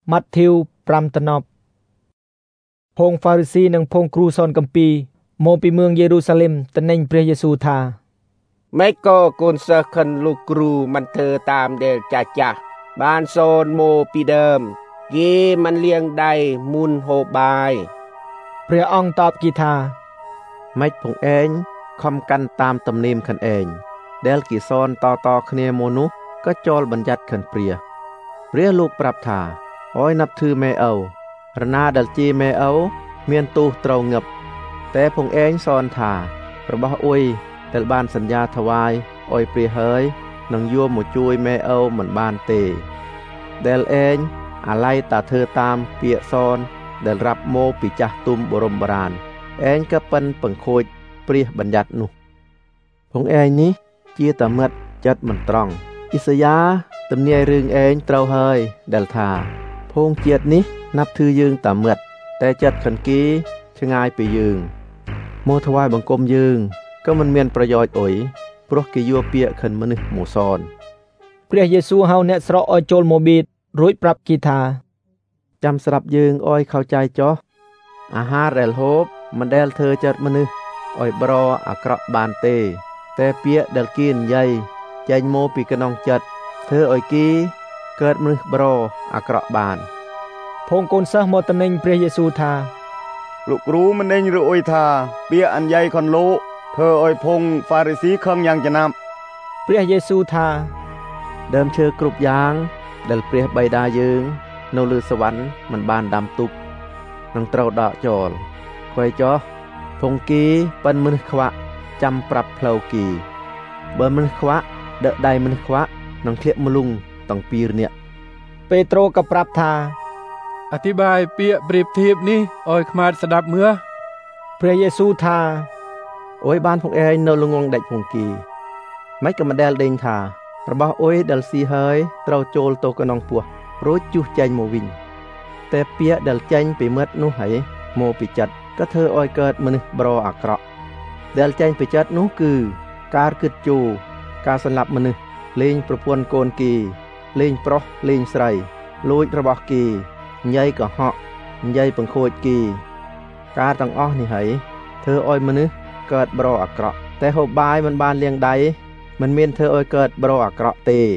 ម៉ាធីវ5តំណប់พงฟาริซีនិងพงគ្រូសនកម្ពីមកពីเมืองយេរូសាឡិមទៅណេញព្រះយេស៊ូវថាម៉េចក៏កូនសិស្សខិនលោកគ្រូមិនធ្វើតាមដែលចាស់បានសូនមកពីដើមគេមិនលៀងដៃមុនហូបបាយព្រះអង្គតបគេថាម៉េចផងឯងខំកាន់តាមទំនៀមខិនឯងដែលគេសនតគ្នាមកនោះក៏ចូលបញ្ញត្តិខិនព្រះលោកប្រាប់ថាអោយนับถือមេអូរណាដែលជាមេអូមានទោសត្រូវងឹបតែផងឯងសនថារបស់អ៊ុយដែលបានសញ្ញាថ្វាយអោយព្រះហើយនឹងយកមកជួយមេអូមិនបានទេដែលឯងអាឡ័យតាធ្វើតាមពាក្យសនដែលរាប់មកពីចាស់ទុំបរមបរានឯងក៏ប៉ិនបង្ខូចព្រះបញ្ញត្តិនោះផងឯងនេះជាតមិត្តចិត្តមិនត្រង់អ៊ីសាយ៉ាទំនាយរឿងឯងត្រូវហើយដែលថាភងជាតិនេះนับถือយើងតមិត្តតែចិត្តខិនគីឆ្ងាយពីយើងមកថ្វាយបង្គំយើងក៏មិនមានប្រយោជន៍អុយព្រោះគេយកពាក្យខិនមនុស្សមកសនព្រះយេស៊ូវហៅអ្នកស្រកឲ្យចូលមកបៀតរួចប្រាប់គេថាចាំស្រាប់យើងអោយเข้าใจចុះអាហារដែលហូបមិនដែលធ្វើចិត្តមនុស្សឲ្យប្រអាក្រក់បានទេតែពាក្យដែលគេនិយាយចេញមកពីក្នុងចិត្តធ្វើឲ្យគេកើតមនុស្សប្រអាក្រក់បានพงកូនសិស្សមកទៅណេញព្រះយេស៊ូវថាលោកគ្រូមិនណេញឬអុយថាពាក្យអញ្ញៃខនលោកធ្វើឲ្យភងហ្វារីស៊ីខឹងយ៉ាងចំណាប់ព្រះយេស៊ូវថាដើមឈើគ្រប់យ៉ាងដែលព្រះបិតាយើងនៅលើសវណ្ណមិនបានដាំទុកនឹងត្រូវដកចោលខ្វៃចោះភងគីប៉ិនមនុស្សខ្វាក់ចាំប្រាប់ផ្លូវគីបើមនុស្សខ្វាក់ដឹកដៃមនុស្សខ្វាក់នឹងធ្លាក់មលុងទាំងពីរនាក់ពេត្រុសក៏ប្រាប់ថាអធិប្បាយពាក្យប្រៀបធៀបនេះឲ្យខ្មាតស្ដាប់មើលព្រះយេស៊ូវថាអុយបានផងឯងនៅល្ងងដាច់ភងគីមិនក៏មិនដែលដេញថារបស់អុយដែលស៊ីហើយត្រូវចូលទៅក្នុងពោះរួចជុះចេញមកវិញតែពាក្យដែលចេញពីមាត់នោះហើយមកពីចិត្តក៏ធ្វើឲ្យកើតមនុស្សប្រអាក្រក់ដែលចេញពីចិត្តនោះគឺការគិតជោរការសម្លាប់មនុស្សលេងប្រពន្ធកូនគេលេងប្រុសលេងស្រីលួចរបស់គេញ៉ៃកុហកញ៉ៃបង្ខូចគេការទាំងអស់នេះហើយធ្វើឲ្យមនុស្សកើតប្រអាក្រក់តែហូបបាយមិនបានលាងដៃមិនមានធ្វើឲ្យកើតប្រអាក្រក់ទេ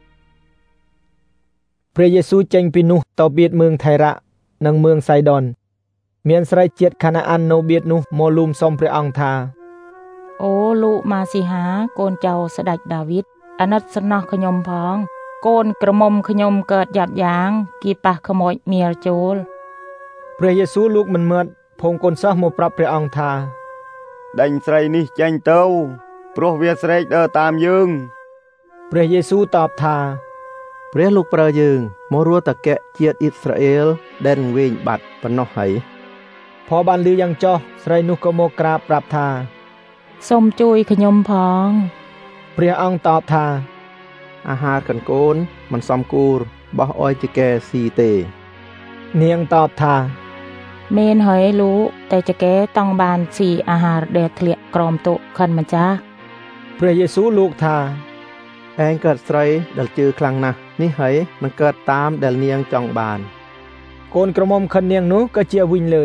ព្រះយេស៊ូវចេញពីនោះទៅបៀតเมืองថៃរ៉ានិងเมืองសៃដនមានស្រីជាតិខាណាអាននៅបៀតនោះមកលូមសុំព្រះអង្គថាអូលោកម៉ាស៊ីហាកូនចៅស្ដេចដាវីតអាណិតសំណោះខ្ញុំផងកូនក្រមុំខ្ញុំកើតយ៉ាប់យ៉ាងគេប៉ះខ្មោចមៀលចូលព្រះយេស៊ូវលោកមិនមើលភងកូនសិស្សមកប្រាប់ព្រះអង្គថាដេញស្រីនេះចេញទៅព្រោះវាស្រែកដើរតាមយើងព្រះយេស៊ូវតបថាព្រះលោកប្រើយើងមករស់តកៈជាតិអ៊ីស្រាអែលដែលវែងបាត់ប៉ុណ្ណោះហើយพอបានលឺយ៉ាងចោះស្រីនោះក៏មកក្រាបប្រាប់ថាសូមជួយខ្ញុំផងព្រះអង្គតបថាអាហារកនកូនមិនសមគួរបោះអោយចកែស៊ីទេនាងតបថាមែនហើយលោកតែចកែតង់បានស៊ីអាហារដែលធ្លាក់ក្រោមតុខិនម្ចាស់ព្រះយេស៊ូវលោកថាឯងកើតស្រីដែលជឿខ្លាំងណាស់នេះហើយនឹងកើតតាមដែលនាងចង់បានកូនក្រមុំខិននាងនោះក៏ជាវិញលើយ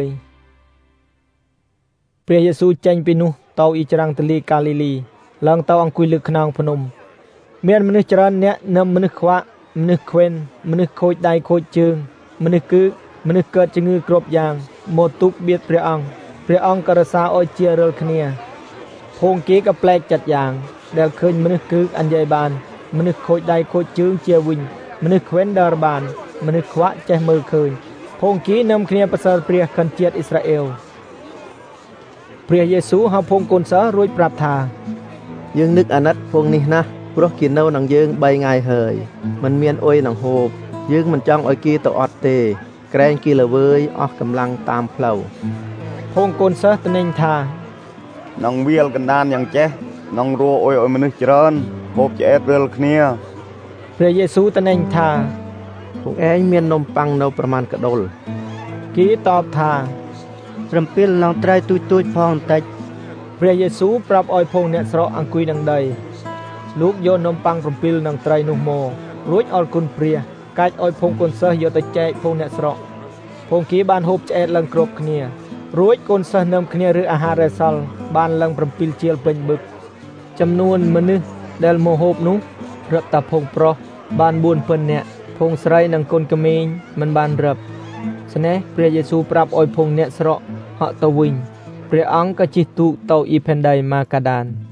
ព្រះយេស៊ូវចេញពីនោះទៅអ៊ីច្រាំងទន្លេកាលីលីឡើងទៅអង្គុយលើខ្នងភ្នំមានមនុស្សច្រើនអ្នកនឹមមនុស្សខ្វាក់មនុស្សខ្វេនមនុស្សខូចដៃខូចជើងមនុស្សគឺមនុស្សកើតជំងឺគ្រប់យ៉ាងមកទុកបៀតព្រះអង្គក៏រសាឲ្យជារាល់គ្នាភងគេក៏ប្លែកចិត្តយ៉ាងដែលឃើញមនុស្សគឺអញ្ញៃបានមនុស្សខូចដៃខូចជើងជាវិញមនុស្សខ្វេនដើរបានមនុស្សខ្វាក់ចេះមើលឃើញភងគេនាំគ្នាប្រសើរព្រះខិនជាតិអ៊ីស្រាអែលព្រះយេស៊ូវហៅភងកូនសិស្សរួចប្រាប់ថាយើងនឹកអាណិតភងនេះណាស់ព្រោះគេនៅនឹងយើង3ថ្ងៃហើយមិនមានអុយនឹងហូបយើងមិនចង់ឲ្យគេទៅអត់ទេក្រែងគេល្វើយអស់កម្លាំងតាមផ្លូវភងកូនសិស្សត្នេញថានឹងវាលកណ្ដានយ៉ាងចេះនឹងរੂអុយឲ្យមនុស្សច្រើនហូបឆ្អែតរាល់គ្នាព្រះយេស៊ូវត្នេញថាពួកឯងមាននំប៉័ងនៅប្រមាណកដុលគេតបថា 7ឡើងត្រីទូចៗផងបន្តិចព្រះយេស៊ូវប្រាប់ឲ្យភងអ្នកស្រកអង្គុយនឹងដីលោកយកនំប៉័ង7នឹងត្រីនោះមករួចអរគុណព្រះកាច់ឲ្យភងកូនសិស្សយកទៅចែកភងអ្នកស្រុកភងគីបានហូបឆ្អែតឡើងគ្រប់គ្នារួចកូនសិស្សនឹមគ្នាឬអាហារដែលសល់បានឡើង7ជាលពេញបឹកចំនួនមនុស្សដែលមកហូបនោះរាប់តាភងប្រុសបាន4,000 នាក់ភងស្រីនិងកូនក្មេងមិនបានរាប់ស្នេះព្រះយេស៊ូវប្រាប់ឲ្យភងអ្នកស្រុកហក់ទៅវិញព្រះអង្គក៏ជិះទូកទៅអ៊ីផេនដីម៉ាកាដាន